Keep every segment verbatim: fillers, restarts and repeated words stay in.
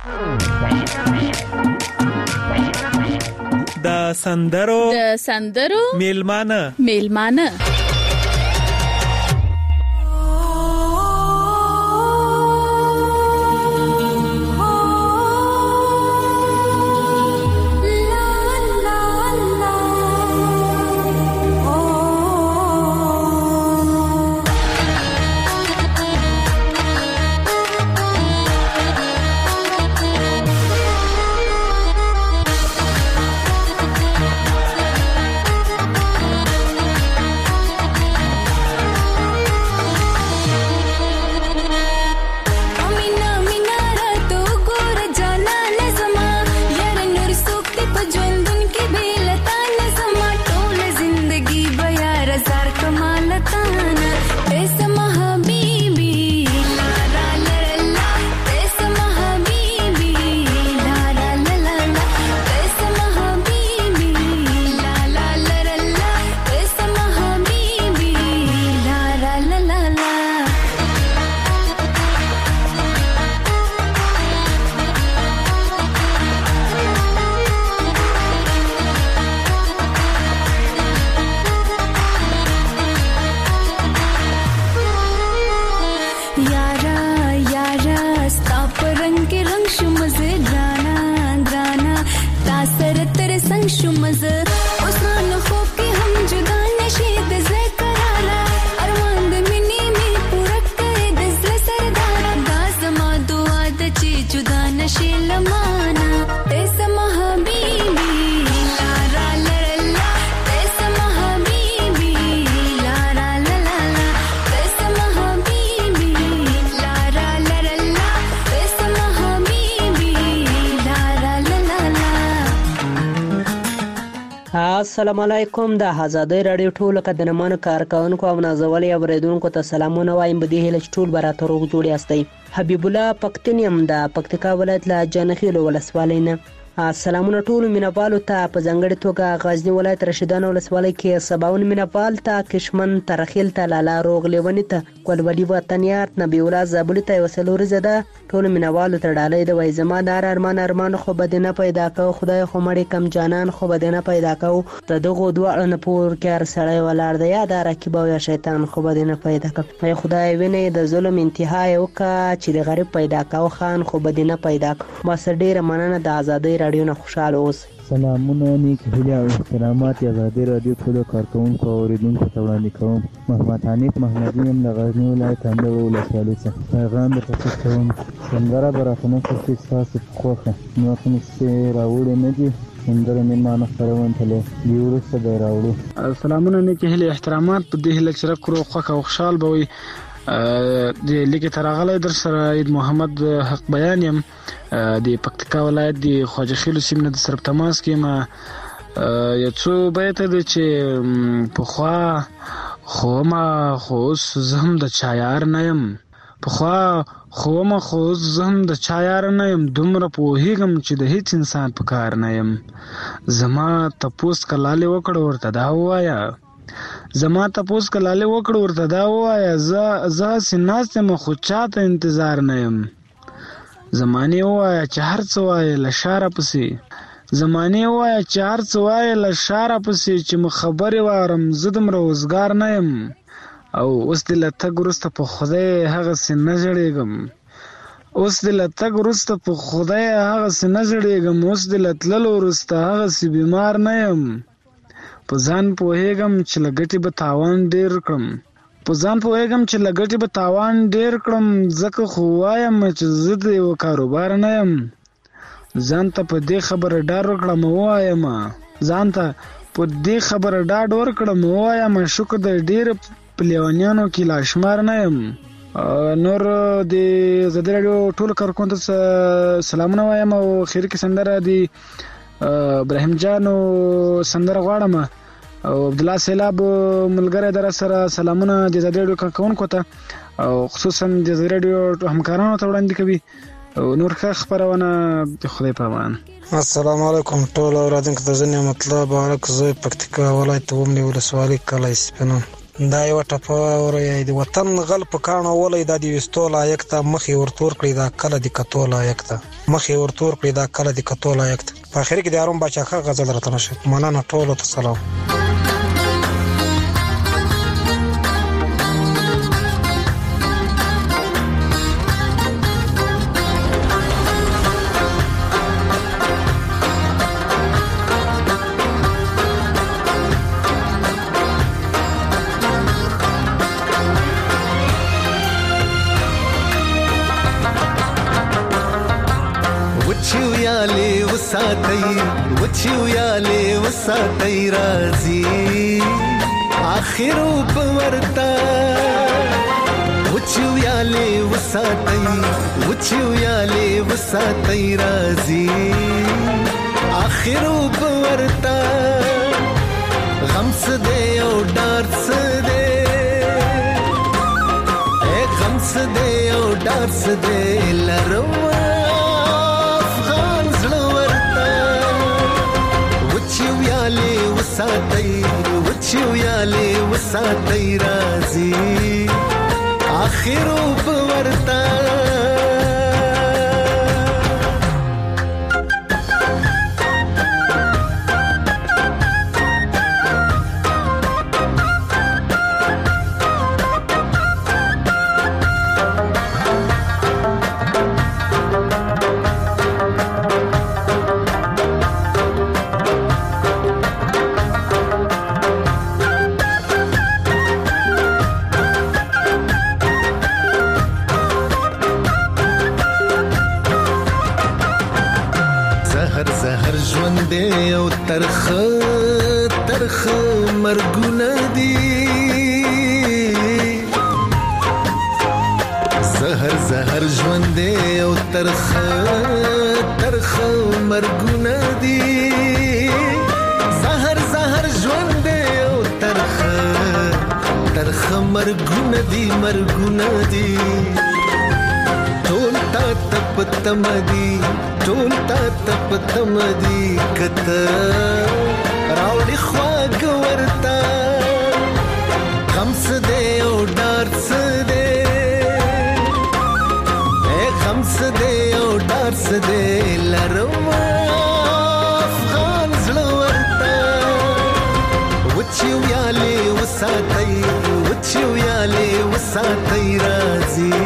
د سندرو د سندرو میلمانه میلمانه السلام علیکم. د آزادۍ رادیو ټولو قدرمنو کارکونکو او نازولي اوریدونکو ته سلامونه وایم. په دې هیله چې ټول به راته روغ جوړ یاستئ. حبیب الله پښتون یم د پکتیکا ولایت له جانخیلو ولسوالۍ نه. سلامونه ټولو مینوالو ته په ځانګړې توګه غزني ولایت رشیدان ولسوالۍ کې سباون مینوال ته کشمن ترخیل ته لالا روغ لیونی ته ګلولي وطنیات نبی الله زابلی ته یو څلوريزه ده. ټولو مینوالو ته ډالۍ د وای زما د ارمان ارمان خو به نه پیدا کو خدای خو مړی کم جانان خو به نه پیدا کو د دغه دوه نه پور کې ار سړی ولار دی یا د رکیب او شیطان خو به نه پیدا کو. ای خدای ویني د ظلم انتها یو کا چې د غریب پیدا کو خان خو به نه پیدا کو. ما سره ډیره مننه د آزادۍ رادیو نه خوشاله اوس. سلامونه نیک هیله او احترامات آزادۍ رادیو ټولو کارکونکو او اوریدونکو ته وړاندې کوم. محمد حنیف محمدی یم د غزني ولایت اندړ ولسوالۍ څخه. پیغام درته کوم سندره به راته نه کړي ستاسو په خوښه نو کوم څه راوړي نه دي سندره مې مانه خپرون تللی دی وروسته به راوړو. سلامونه نیک هیله احترامات په دې هیله چې راکړو خوښه او خوشحال به وي. د لیکه تراغلی در سره عید محمد حق بیان یم د پکتیکا ولایت د خواجه خیلو سیمې نه د سره په تماس کې یم. یو څو بیت دی چې پخوا خو ما خو اوس زه هم د چا یار نه یم پخوا خو ما خو اوس زه هم د چا یار نه یم دومره پوهېږم چې د هیڅ انسان په کار نه یم. زما تپوس که لالې وکړه ورته دا ووایه زما تپوس که لالې وکړه ورته دا ووایه زه زه هسې ناست یم خو چاته انتظار نه یم. زمانې ووایه چې هر څه وایه له شاره پسې زمانې ووایه چې هر څه وایه له شاره پسې چې مو خبرې وارم زه دومره وزګار نه یم او اوس دې له تګ وروسته په خدای هغسې نه ژړېږم اوس دې له تګ وروسته په خدای هغسې نه ژړېږم اوس دې له تللو وروسته هغسې بیمار نه یم. په ځان پوهېږم چې له ګټې به تاوان ډېر کړم په ځان پوهېږم چې له ګټې به تاوان ډېر کړم ځکه خو وایم چې زه د یو کاروبار نه یم. ځان ته په دې خبره ډاډ ورکړم ووایم ځان ته په دې خبره ډاډ ورکړم ووایم شکر د ډېر په لیونیانو کې لا شمار نه یم. نور د آزادۍ راډیو ټولو کارکونکو ته سلامونه وایم او اخري کې سندره د ابراهیم جانو سندره غواړم او عبدالله سیلاب ملګری در سره سلامونه د آزادۍ راډیو کارکونکو ته او خصوصا د آزادۍ راډیو همکارانو ته وړاندې کوي او نور ښه خپرونه د خدای په امان. السلام علیکم ټول اورېدونکو ته زه نعمت الله بارک زوی پکتیکا ولایت اومنی ولسوالۍ کلی سپینان. دا یو ټپه اوري د وطن غل په کاڼه ولې دا دی وستو لایق ته مخې ورتور کړی دا کله د کتو لایق ته مخې ورتور کړی دا کله د کتو لایق ته په اخر کې د اروم بچا ښه غزل راته نشه مننه ټولو ته سلام. وچیویالی وساتی رازی آخرو پورتا وچیویالی وساتی وچیویالی وساتی رازی آخرو پورتا غم سدے او ڈار سدے اے غم سدے او ڈار سدے لروا وساتای وچیویالی وساتای رازی آخرو پورتا ترخ ترخ مرګونه دي زهر زهر ژوند او ترخ ترخ مرګونه دي زهر زهر ژوند او ترخ ترخ مرګونه دي مرګونه دي ټول تا تپ تمدي ټول تا تپ تمدي کته راوړي خواږ ورتا غم سدې او ډار سدې اے غم سدې او ډار سدې لرما افغان زړه ورتا وچیویالی وساتای وچیویالی وساتای رازي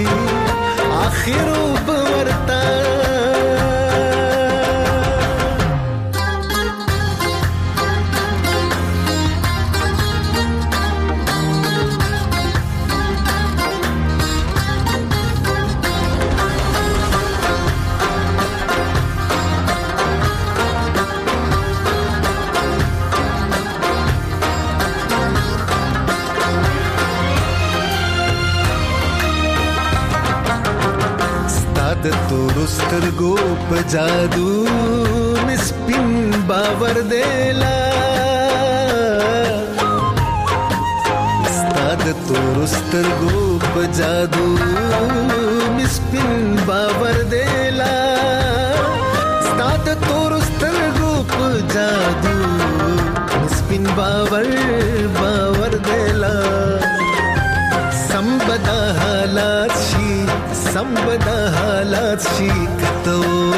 آخرو ورتا د تورو سترګو په جادو مسپین باور دیلا ستاد تورو سترګو په جادو مسپین باور دیلا ستاد تورو سترګو په جادو مسپین باور باور دیلا سمبدا حالات شي سمبدا حالات شي کتو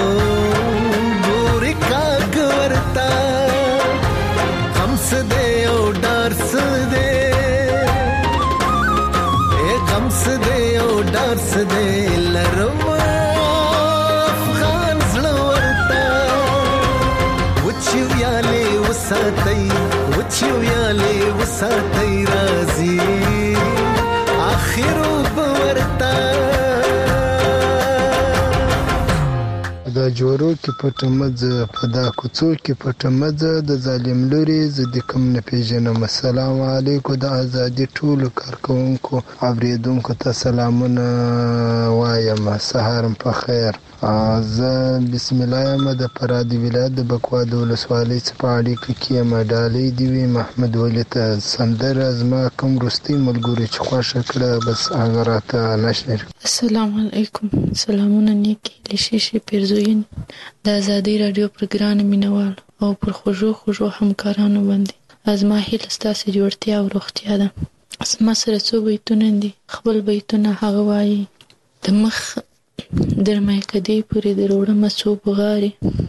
ګورې کاږ ورتا غم سدې او ډار سدې اے غم سدې او ډار سدې لرما افغان زړه ورتا وچیویالی وساتای وچیویالی وساتای رازي آخرو ورتا دا جوړو کې پټمزه پدا کوڅو کې پټمزه د ظالم لوري زدي کوم نه پیژنم. السلام علیکم د ازادي ټولو کارکونکو اوریدونکو ته سلامونه وایم. سهار په خیر. زه بسم الله یم د فرادي ولایت د بکوا د ولسوالۍ څخه اړیکه کې مډالۍ دی وی محمد ولی ته سندره زما کوم روستي ملګری چې خوښه کړه بس هغه راته نشر. السلام علیکم. سلامونه نیکی لشیشي پیرزوین د ازادي رادیو پروګرام مینوال او پر خوږو خوږو همکارانو باندې زما هیله ستاسې جوړتیا او روغتیا ده. زما سره څو بیتونه دي. خپل بیتونه هغه وایي: د مخ در میکدې پورې در وړمه څو بغارې،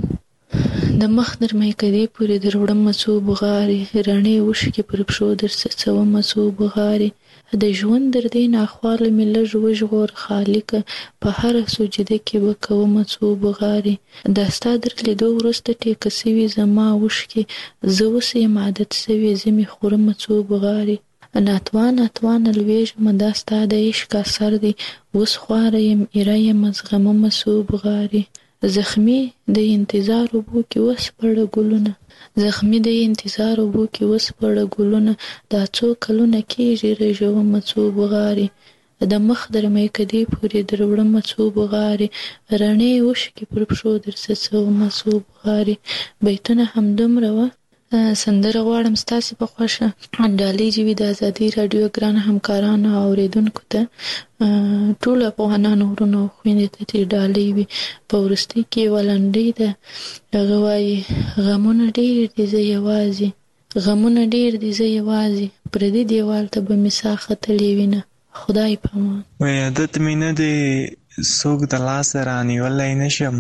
د مخ در میکدې پورې در وړمه څو بغارې، رڼې اوښکې پر پښو در څڅومه څو بغارې، د ژوند در دې ناخواله مې لږ وژغور خالقه، په هره سجده کې به کومه څو بغارې، دا ستا در لیدو وروسته ټیکه سوي زما اوښکې، زه اوس یم عادت سوې زه مې خورمه څو بغارې، ناتوان ناتوان لویږمه دا ستا د عشق اثر دی، اوس خواره یم ایره یم زغممه څو بغارې، زخمي د انتظار اوبو کې وسپړه ګلونه، زخمي د انتظار اوبو کې وسپړه ګلونه، دا څو کلونه کېږي رژومه څو بغارې، د مخ در میکدې پورې در وړمه څو بغارې، رڼې اوښکې پر پښو در څڅومه څو بغارې. بیتونه همدومره وه. سندره غواړم ستاسې په خوښه ډالۍ دې وي د ازادۍ راډیو ګرانو همکارانو او اورېدونکو ته، ټولو افغانانو ورونو او خویندو ته دې ډالۍ وي. په وروستۍ کې یوه لنډۍ ده، هغه وایي: غمونه ډېر دي زه یوازې، غمونه ډېر دي زه یوازې، پردي دیوال ته به مې ساه ختلې وینه، خدای پامان. وایي عادت مې نه دی څوک د لاسه رانیولی نشم،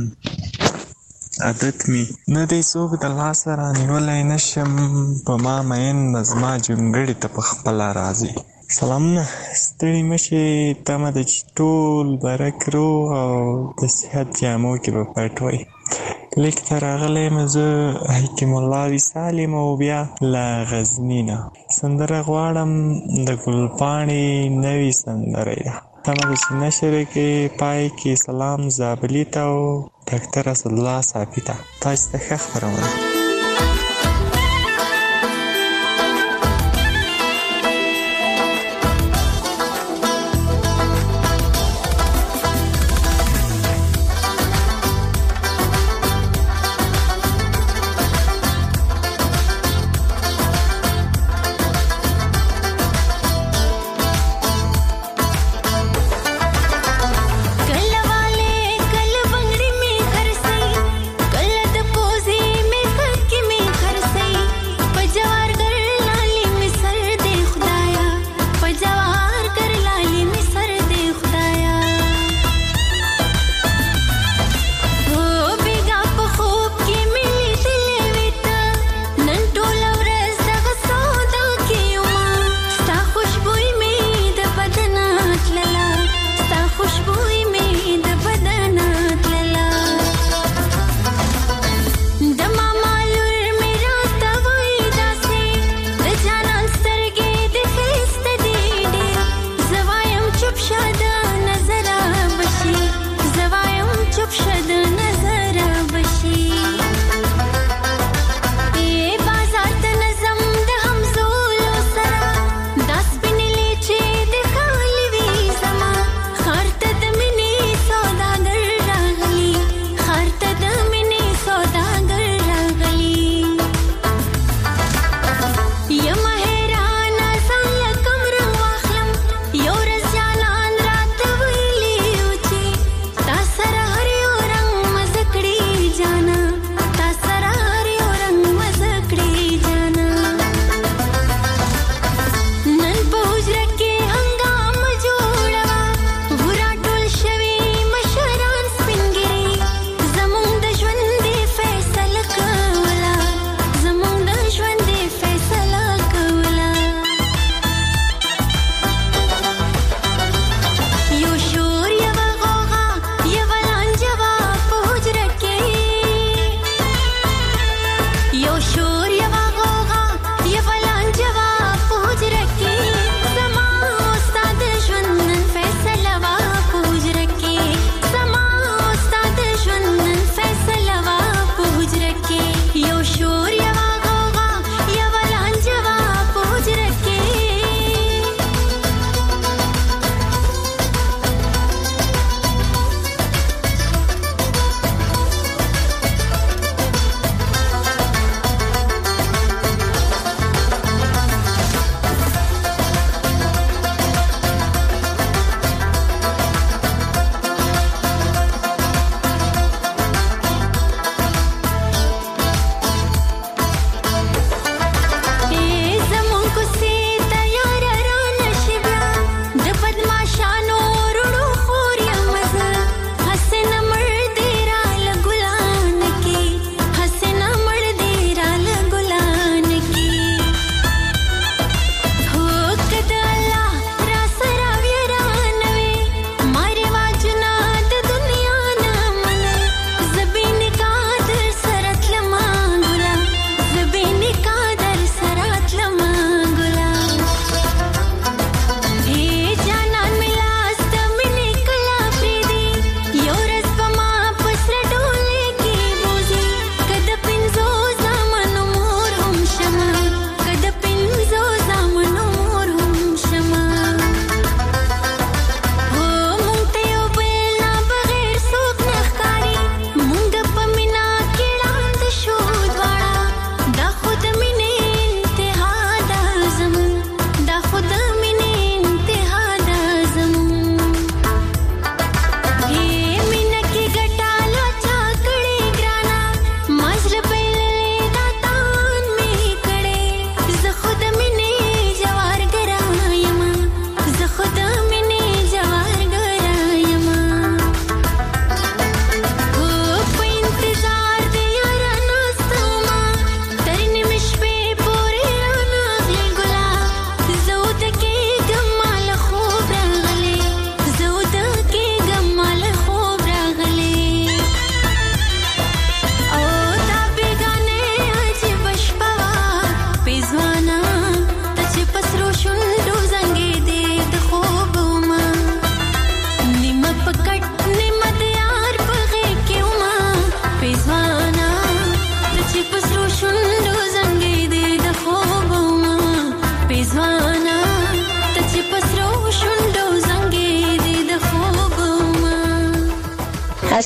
عادت می نه دی څوک د لاسه رانیولی نشم، په ما مین به زما جونګړې ته په خپله راځي. سلامونه، ستړي مه شئ، تمه ده چې ټول برک روغ او د صحت جامو کې به پټ وئ. لیک ته راغلی یم زه حکیم الله وصال یم او بیا له غزني نه. سندره غواړم د ګلپاڼې نوې سندره ده، تمه ده چې نشر کې پای کې سلام زابلي ته او ډاکټر اسدالله صافي ته. تاسو ته ښه خپرونه. कल वाले कल बंगड़ी में घर से कल द कोजी में कर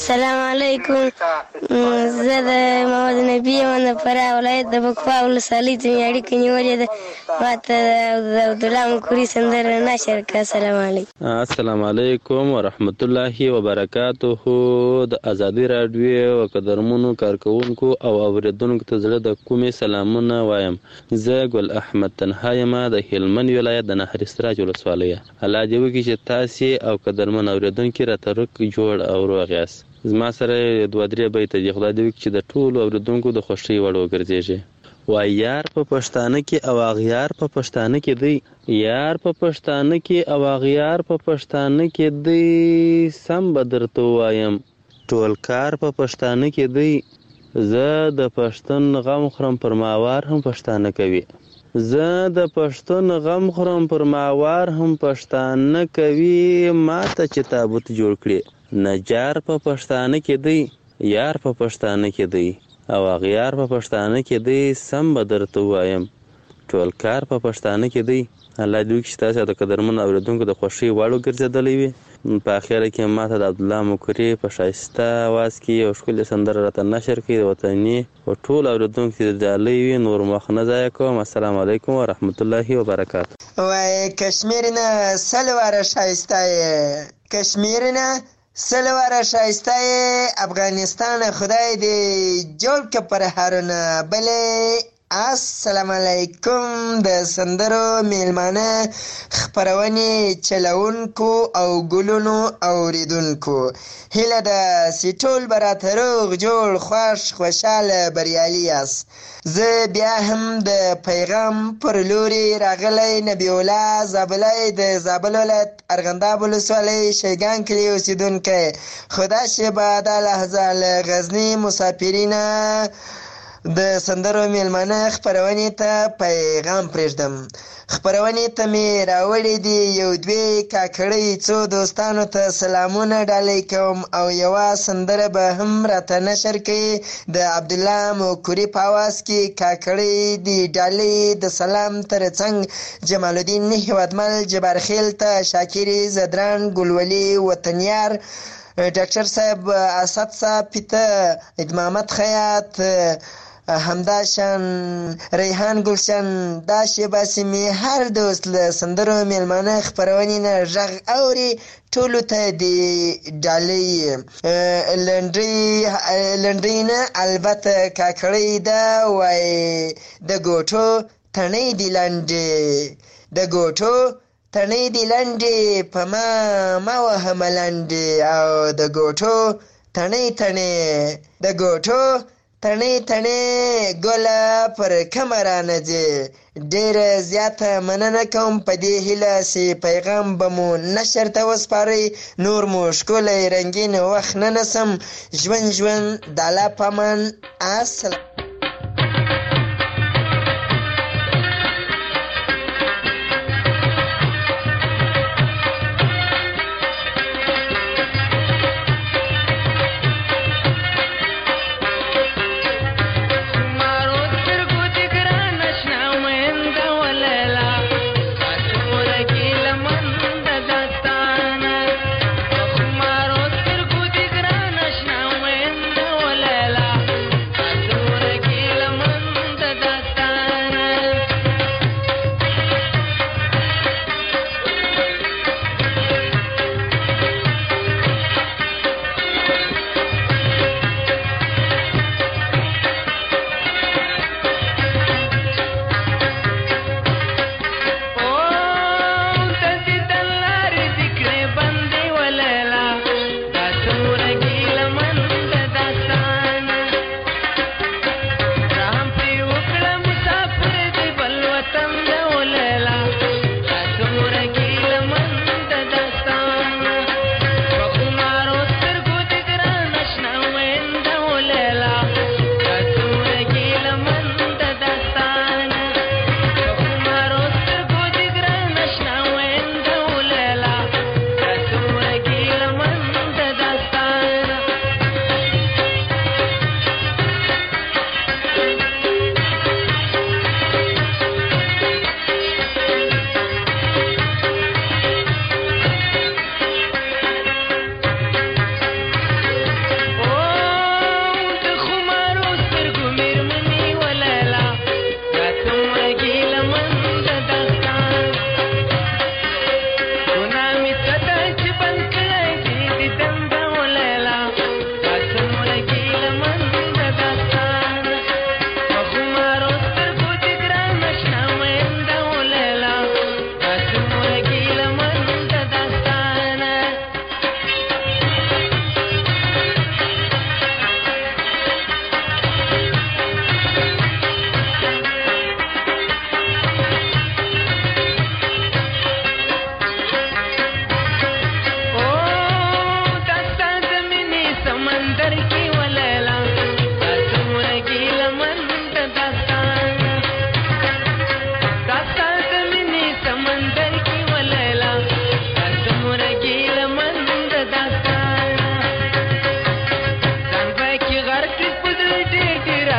السلام علیکم. زه د محمد نبی یم د فراه ولایت د بکوا ولسوالۍ ځینې اړیکې نیولې ده. ما ته د عبدالله مکوري سندره نشر کړه. السلام علیکم. السلام علیکم ورحمت الله وبرکاته. د ازادي راډیو او قدرمنو کارکونکو او اوریدونکو ته زړه د کومې سلامونه وایم. زه ګل احمد تنها یم د هلمند ولایت د نهر سراج ولسوالۍ. الله دې وکړي چې تاسې او قدرمن اوریدونکي راته روغ جوړ او روغ یاست. زما سره دوه درې بیته دي. خدای دې وکړي چې د ټولو اوریدونکو د خوښۍ وړ وګرځېږي. وای یار په پښتانه کې او اغیار په پښتانه کې دی، یار په پښتانه کې او اغیار په پښتانه کې دی، سم به درته وایم ټول کار په پښتانه کې دی. زه د پښتون غم خورم پر ماوار هم پښتانه کوي، زه د پښتون غم خورم پر ماوار هم پښتانه کوي. ماته چې تابوت جوړ کړي نجار په پښتانه کې دی، یار په پښتانه کې دی او اغیار په پښتانه کې دی، سم به درته وایم ټول کار په پښتانه کې دی. الله دې وکړي چې تاسې د قدرمنو اورېدونکو د خوښۍ وړ وګرځېدلی وي. په اخره کې ماته د عبدالله مکوري په ښایسته اواز کې یو ښکلې سندره راته نشر کړي د وطني او ټول اورېدونکو چې ډالۍ وي. نور وخت نه ضایع کوم. السلام علیکم ورحمت الله وبرکاته. وای کشمیر نه سل واره ښایسته یې، کشمیر نه سل واره ښایسته یې، افغانستان خدای دې جوړ که پر هرونه بلې. السلام علیکم. د سندرو میلمانه خپرونې چلونکو او ګلونو اوریدونکو، هیله ده چې ټول به راته روغ جوړ خوښ خوشحاله بریالي یاست. زه بیا هم د پیغام پر لوري راغلی نبی الله زابلی د زابل ولایت ارغنداب ولسوالۍ شیګان کلي اوسېدونکی. خدا شي به دا لحظه له غزني مسافرینه د سندرو میلمانه خپرونې ته پیغام پرېږدم. خپرونې ته مې راوړي دي یو دوې کاکړۍ، څو دوستانو ته سلامونه ډالۍ کوم او یوه سندره به هم راته نشر کوي د عبدالله مکوري په اواز کې. کاکړۍ دي ډالۍ د سلام ترڅنګ جمال الدین هیوادمل جبارخیل ته، شاکري زدران ګلولي وطنیار، ډاکټر صاحب اسد صاحب پیته، ادمامت خیاط، همداشان ریحان گلشن، دا شیبه سیمې هر دوست له سندرو میلمانه خپرونې نه غږ اوري ټولو ته دې ډالۍ. لنډۍ نه البته کاکړۍ ده، وای د ګوټو تڼۍ دي لنډې، د ګوټو تڼۍ دي لنډې، په ما مه وهه ملنډې، او د ګوټو تڼۍ تڼۍ، د ګوټو تڼۍ تڼۍ ګله پر کمه رانه ځې. ډېره زیاته مننه کوم په دې هیله چې پیغام به مو نشر ته وسپارئ. نور مو ښکلی رنګین وخت نه نسم. ژوند ژوند د الله په امان. السلام Let's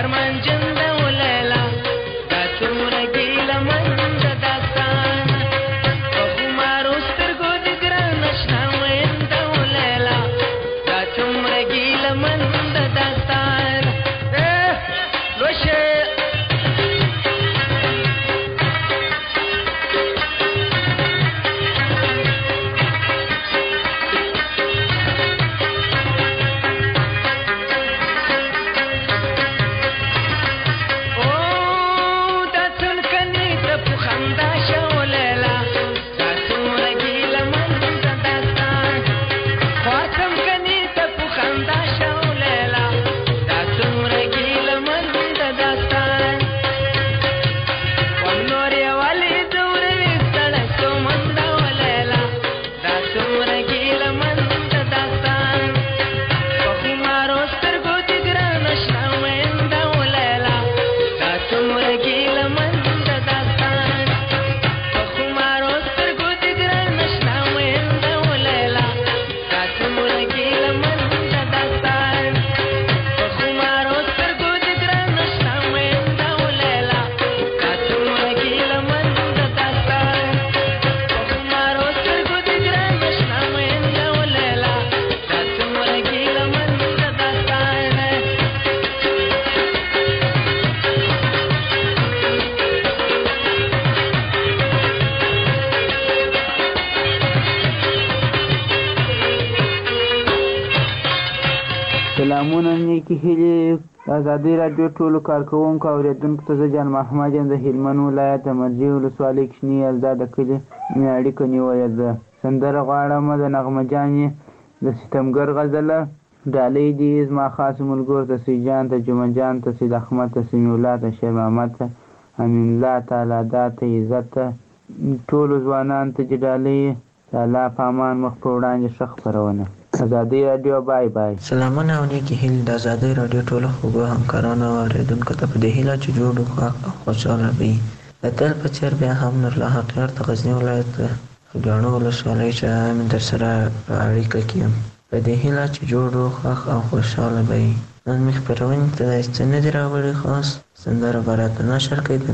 سلامونه نیکې هیلې ازادي راډیو ټولو کارکوونکو او اورېدونکو ته زه جان محمد یم د هلمند ولایت د مرجې ولسوالۍ کوچني یلدا د کلي مې اړیکه نیولې ده. سندره غواړم د نغمه جانې د ستمګر غزله ډالۍ دي زما خاص ملګرو ته سید جان ته جمعه جان ته سید احمد ته سمیع الله ته شیر محمد ته امین الله تعالی دا ته عزت ته ټولو ځوانانو ته چې ډالۍ د الله په امان مخ په وړاندې ښه خپرونه. ازادي راډیو بای بای. سلامونه او نیکې هیلې د ازادي راډیو ټولو خوږو همکارانو او اورېدونکو ته په دې هیله چې جوړ او خوشحاله وي. د تل په څېر بیا هم نورالله حقیار د غزني ولایت ګاڼو ولسوالۍ چې من در سره په اړیکه کې یم. په دې هیله چې جوړ خوښ او خوشحاله به وي. نن مې خپرونې ته داسې څه نه دي راوړي خاص سندره به راته نشر کوي د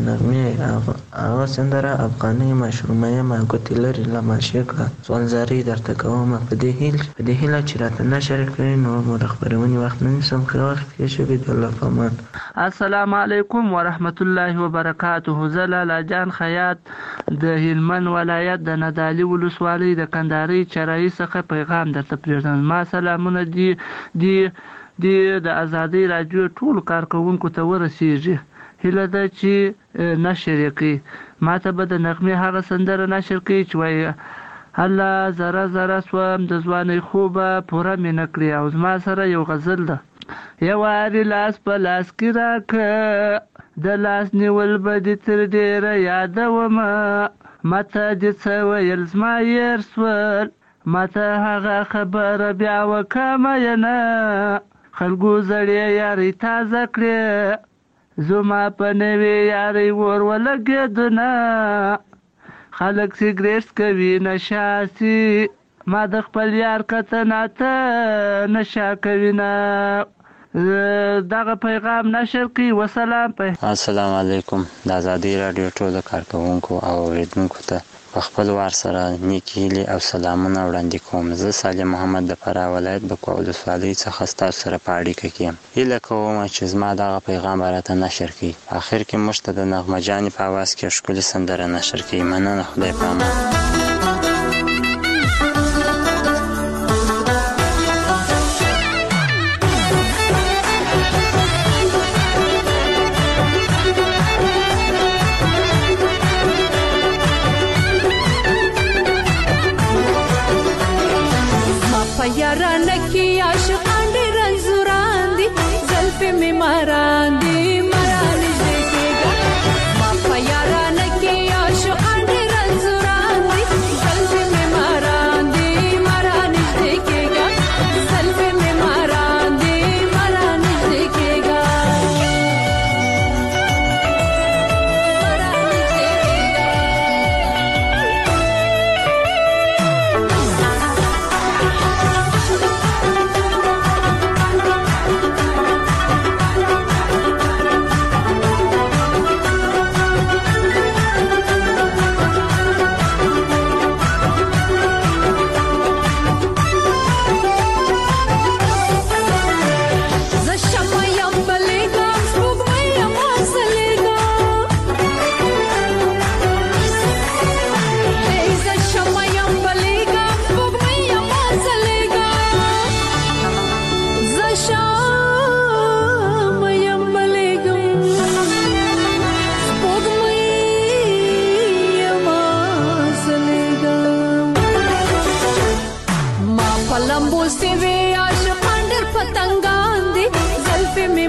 نغمې هغه سندره افغانۍ مشرومه یم ګوتې لري له ماشې کړه سوالزاري درته کومه په دې هیله چې راته نشر کړي نو مو د خپرونې وخت نه نیسم ښه وخت پېښ وي د الله په امان. السلام علیکم ورحمت الله وبرکاته. زه لالا جان خیاط د هلمند ولایت د ندالي ولسوالۍ د کندهاري چرایي څخه پیغام درته پرېږدم. ما سلامونه دي دي دی د ازادي راډیو ټولو کارکوونکو ته ورسیږي. هیله ده چې نشر یې کړي. ما ته به د نغمې هغه سندره نشر کړي چې وایي الله زره زره سوم د ځوانۍ خوبه پوره مې نه کړې. او زما سره یو غزل ده یو وارې لاس په لاس کې راکړه د لاس نیول به دې تر ډېره یادومه ماته دې څه ویل زما یېر سول ماته هغه خبره بیا وکړمه ینه خلکو زړې یارۍ تازه کړې زما په نوې یارۍ اور ولګېدونه خلک سګرېټ کوي نشاسي ما د خپل یار کتنه ته نشه کوي نه. دغه پیغام نشر کړي. وسلام. السلام علیکم. د ازادي راډیو ټولو کارکوونکو او اورېدونکو ته په خپل وار سره نیکې هیلې او سلامونه وړاندې کوم. زه صالح محمد د فراه ولایت بکوا ولسوالۍ څخه ستاسو سره په اړیکه کې یم. هیله کوم چې زما دغه پیغام به راته نشر کړي. په اخر کې موږ ته د نغمه جانې په اواز کې ښکلې سندره نشر کړي. مننه. خدای په امان. یارانه کې عاشقان ډېر رنځوران دي زلفې مې ماران دي مران نږدې کېږه ما په یارانه کې عاشقان ډېر رنځوران دي زلفې مې ماران دي مران نږدې کېږه زلفې مې ماران دي مران نږدې کېږه مران نږدې کېږه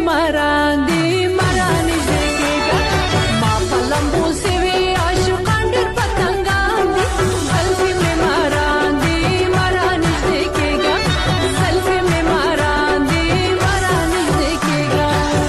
ماران دي ماران نږدې کېږه ما په لمبو سوي عاشقان ډېر پتنګان دي زلفې مې ماران دي ماران نږدې کېږه زلفې مې ماران دي ماران نږدې کېږه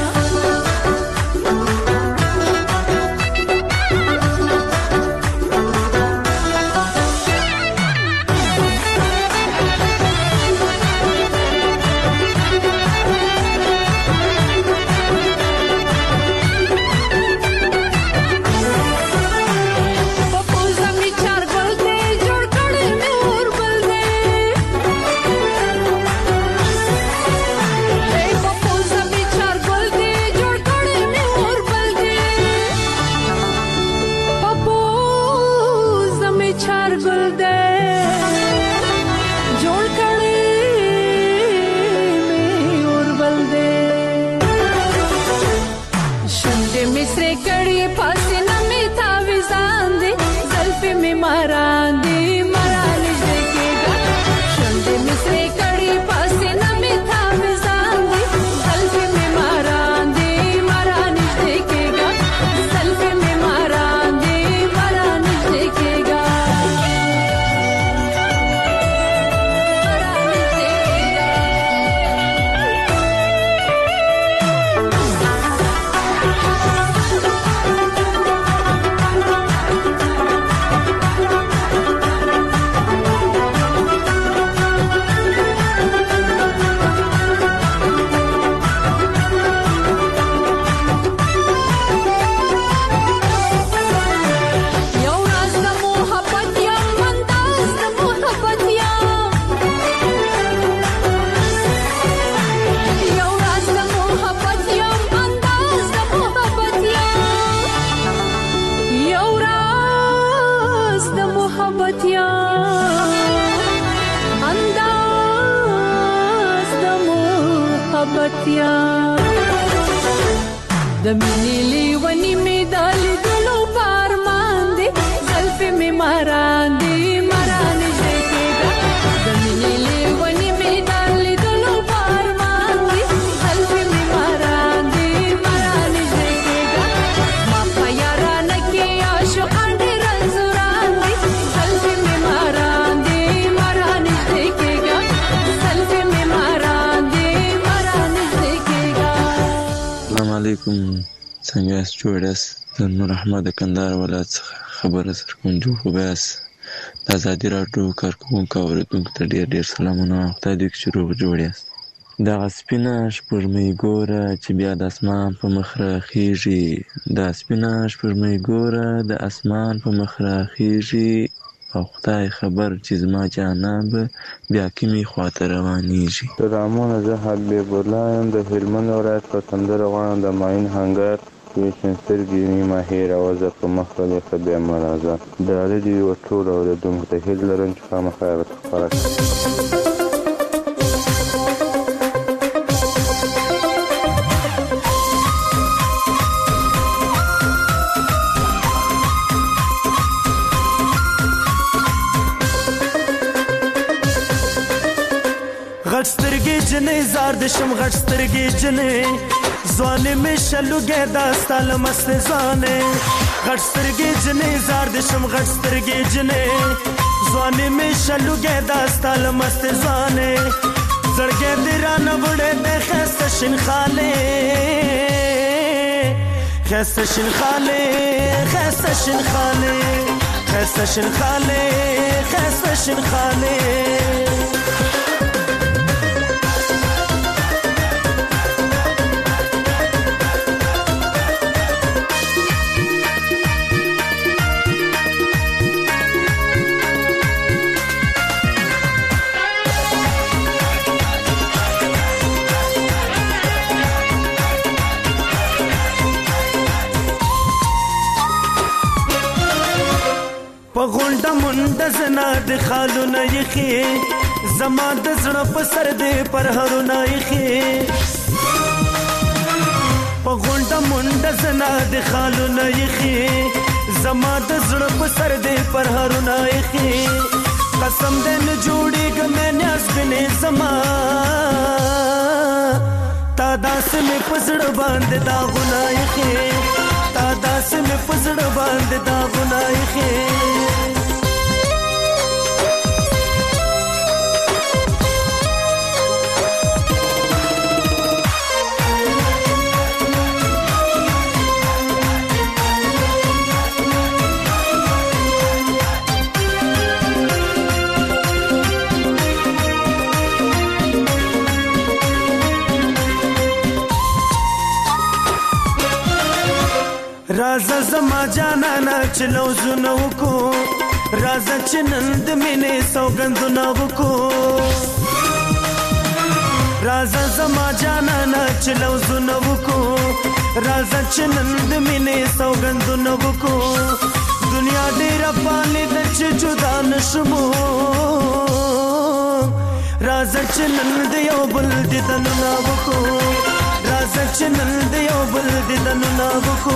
د مینې لیونی مې د لیدلو په ارمان دی زلفې مې ماران دي ماران نږدې کېږه د مینې لیونی مې د لیدلو په ارمان دی زلفې مې ماران دي ماران نږدې کېږه ما په یارانه کې عاشقان ډېر انځوران دي زلفې مې ماران دي ماران نږدې کېږه زلفې مې ماران دي ماران نږدې کېږه. السلام علیکم، څنګه یاست؟ جوړ یاست؟ زه نور احمد د کندهار ولایت څخه خبره سر کوم. جوړ خوبه یاست؟ د ازادي راډیو کارکوونکو او اورېدونکو ته ډېر ډېر سلامونه. خدای دې وکړي چې روغ جوړ یاست. دغه سپینه سپوږمۍ ګوره چې بیا د اسمان په مخ راخیږي، دا سپینه سپوږمۍ ګوره د اسمان په مخ راخیږي، او خدای خبر چې زما جانان به بیا کومې خواته روانېږي. سلامونه، زه حبیب الله یم د هلمند ولایت په سندره غواړم د ماین هنګر ویشن سترګې مې مه هېروه، زه په مخ رالیکه بیا مه راځه. ډالۍ دې وي ټولو اورېدونکو ته، هیله لرم چې خامخا هغه ته خپره کړم. غټ سترګې جنې زار د شم غټ سترګې جنې ځوانې مې شلوګې دا ستا له مستې ځانې غټ سترګې جنې زار د شم غټ سترګې جنې ځوانې مې شلوګې دا ستا له مستې ځانې زړګې دې رانه وړې دې ښایسته شین خالې ښایسته شین خالې ښایسته شین خالې ښایسته شین خالې ښایسته شین خالې. په غونډه منډه زنا د خالونه یخې زما د زړه په سر دې پرهرونه یخې په غونډه منډه زنا د خالونه یخې زما د زړه په سر دې پرهرونه یخې قسم دې نه جوړېږم مې نیاز بنې زما تا داس مې پزړ باندې دا غنای خې تا داس مې پزړ باندې دا غنای خې رازا زما جانانا چلو زنو کو رازا چنند مینه سوگندنا وکو رازا زما جانانا چلو زنو کو رازا چنند مینه سوگندنا وکو دنیا ډیر پالی د چ جدا نشمو رازا چنند یو بل ددن نا وکو رازا چنند یو بل ددن نا وکو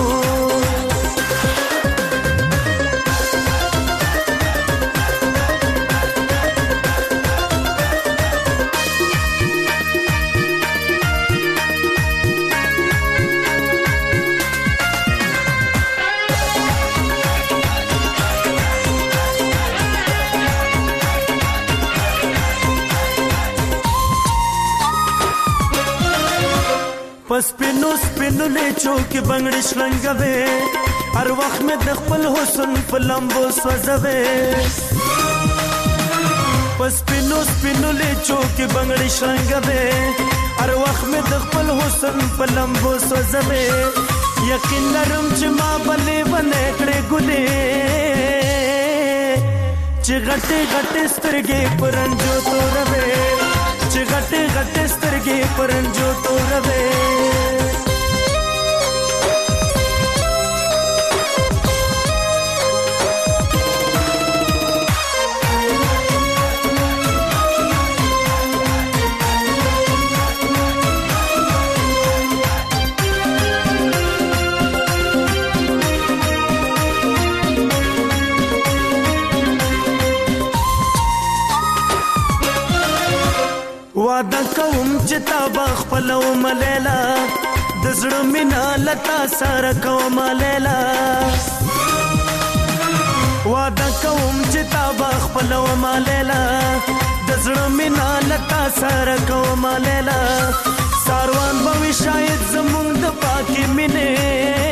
پس پینو سپینو لیچو کی بنگڑی شلنگوے ہر وقت میں دخپل حسن فلمبو سوزوے پس پینو سپینو لیچو کی بنگڑی شلنگوے ہر وقت میں دخپل حسن فلمبو سوزوے یقین لرم چی ما بلے بنے کڑے گلے چی غٹے غٹے سترگے پرنجو تو روے چی غٹے غٹے سترگے پرنجو تو روے واده کوم چې تا بخپلو ملیلا د زړه مینا لتا سره کوم لیلا واده کوم چې تا بخپلو ملیلا د زړه مینا لتا سره کوم لیلا ساروان به شاید زمونږ د پاکي مینه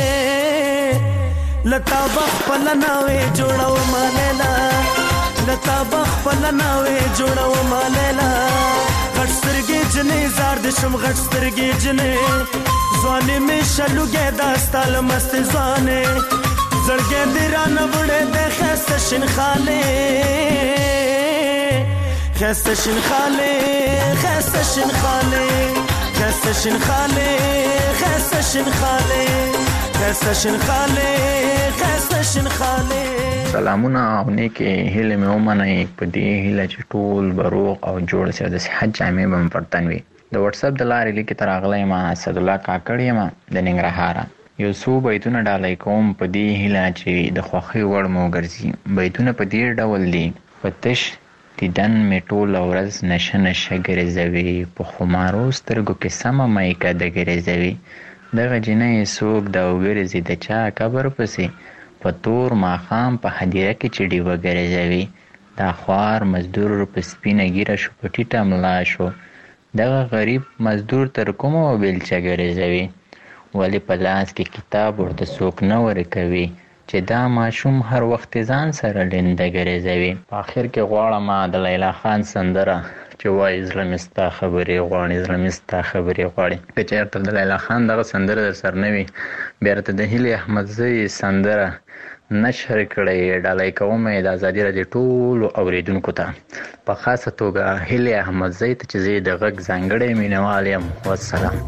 لتا بخپل ناوې جوړو ملیلا لتا بخپل ناوې جوړو ملیلا غټ سترګې جنې زار د شم غټ سترګې جنې ځوانې مې شلوګې دا ستال مست ځوانې زړګې دې رانه وړې د ښایسته شین خالې ښایسته شین خالې ښایسته شین خالې ښایسته شین خالې ښایسته شین خالې ښایسته شین خالې ښایسته شین خالې سلامونه او نیکې هیلې مې ومنئ په دې هیله چې ټول به روغ او جوړ شي او د صحت جامې به مو پر تن وي د وټساپ د لارې لیکې ته راغلی یم اسدالله کاکړ یم د ننګرهاره یو څو بیتونه ډالۍ کوم په دې هیله چې د خوښۍ وړ مو وګرځي بیتونه په دې ډول دي په تش دیدن مې ټوله ورځ نشه نشه ګرځوي په خمارو سترګو کې سمه مایکه د ګرځوي دغه جینۍ څوک ده وګرځي د چا قبر پسې په تور ماښام په هدیره کې چې ډیوه ګرځوي دا خوار مزدور په سپینه ګیره شو په ټیټه ملا شو دغه غریب مزدور تر کومه بیلچه ګرځوي ولې په لاس کې کتاب ورته څوک نه ورکوي چې دا ماشوم هر وخت ځان سره لنده ګرځوي په اخر کې غواړم د لیلا خان سندره چې وایي زړه مې ستا خبرې غواړي زړه مې ستا خبرې غواړي که چېرته د لیلا خان دغه سندره در سره نه وي بیا راته د هیلې احمدزۍ سندره نشر کړی ډالۍ کوم د ازادي راډیو ټولو اورېدونکو ته په خاصه توګه هیلې احمدزۍ ته چې زه د غږ ځانګړی مینهوال یم والسلام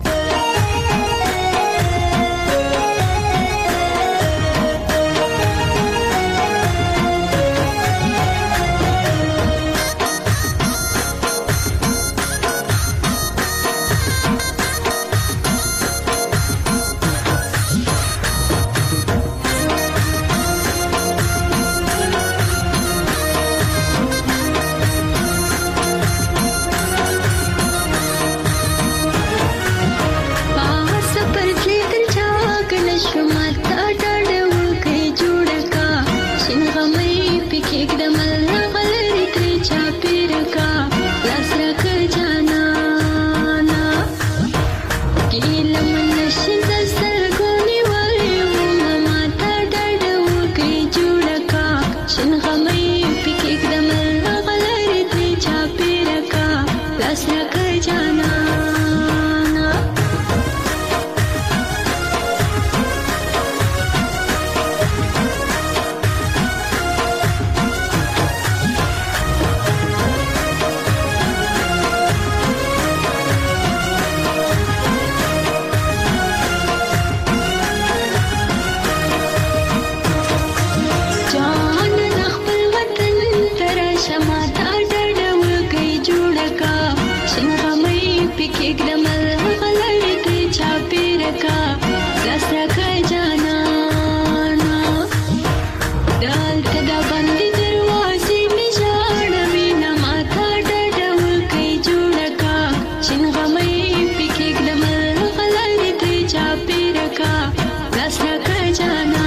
کېږدم هغه لړۍ ترې چاپېره کا لاس راکړه جانانه دلته دا بندې دروازې مې ژاړوي نه ماته ډډه وکړئ جوړه کا شین غمی پې کېږدم هغه لړۍ ترې چاپېره کا لاس راکړه جانانه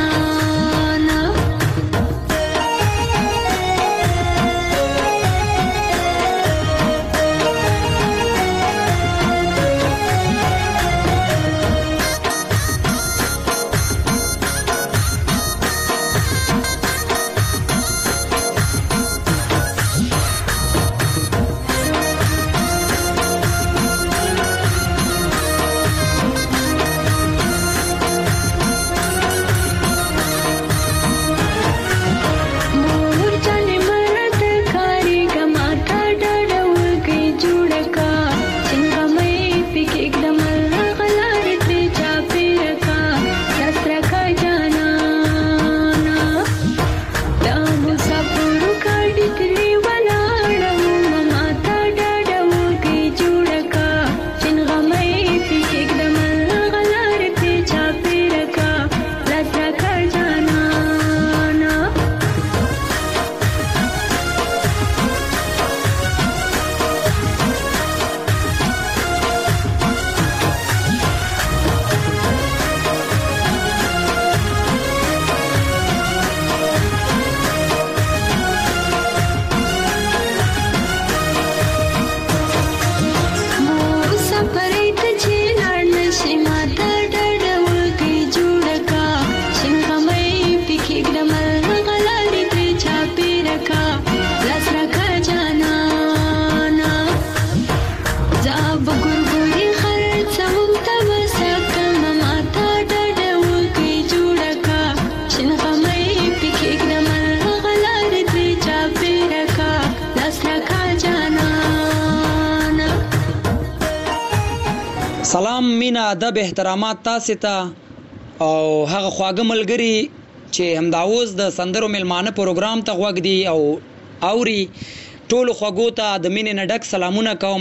سلام مینا ادب احترامات تاسو ته او هغه خواږه ملګری چې همداوز د سندرو ملمانه پروګرام ته غوږ دی او اوري ټول خواږو ته د مینې نه ډک سلامونه کوم.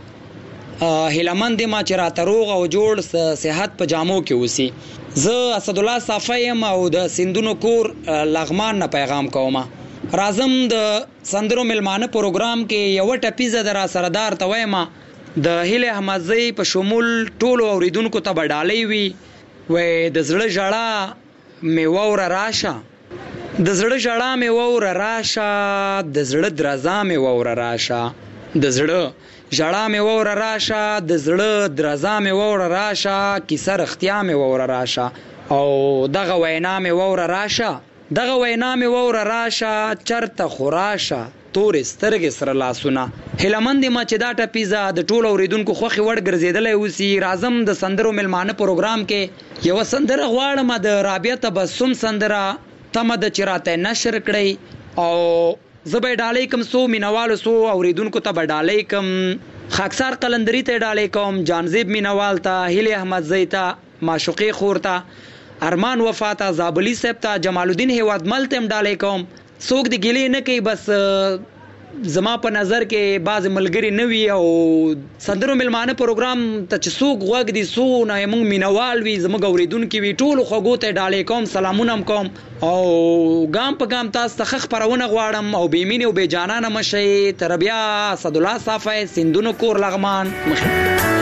هیلمن دې ما چې راته روغ او جوړ صحت په جامو کې اوسي. زه اسد الله صافی یم او د سندونو کور لغمان نه پیغام کوم. راځم د سندرو ملمانه پروګرام کې یو ټپیزه در سردار ته وایم د هیله احمدزی په شمول ټولو اوریدونکو ته بډالۍ وي وې د زړه ژړا مې ووره راشه د زړه ژړا مې ووره راشه د زړه درزا مې ووره راشه د زړه ژړا مې ووره راشه د زړه درزا مې ووره راشه کیسه رښتیا مې ووره راشه او دغه وینا مې ووره راشه دغه وینا مې ووره راشه چرته خوراشه تورې سترګې سره لاسونه. هیلمن دې ما چې دا ټپیزه د ټولو اوریدونکو خوښې وړ ګرځېدلی اوسي. راځم د سندرو ملمانه پروګرام کې یوه سندره غواړم د رابعه تبسم سندره تمه ده چې راته نشر کړئ او زه به یې ډالۍ کوم څو مینوالو څو اوریدونکو ته به ډالۍ کوم. خاکسار قلندري ته یې ډالۍ کوم، جانزیب مینوال ته، هیلې احمدزی ته، معشوقې خور ته، ارمان وفا ته، زابلي صاحب ته، جمال الدین هیوادمل ته هم ډالۍ کوم. څوک د ګیلې نه کوي، بس زما په نظر کې بعض ملګری نه وي او سندرو ملمانه پروګرام ته چې څوک غوږ دي څو نه موږ مینوال وي زموږ اوریدونکي وي ټولو خوږو ته ډالۍ کوم، سلامونه هم کوم او ګام په ګام تاسو ته ښه خپرونه غواړم او بې مینې او بې جانانه مه شئ. تر بیا اسد الله صافی، سندونو کور لغمان، مخې.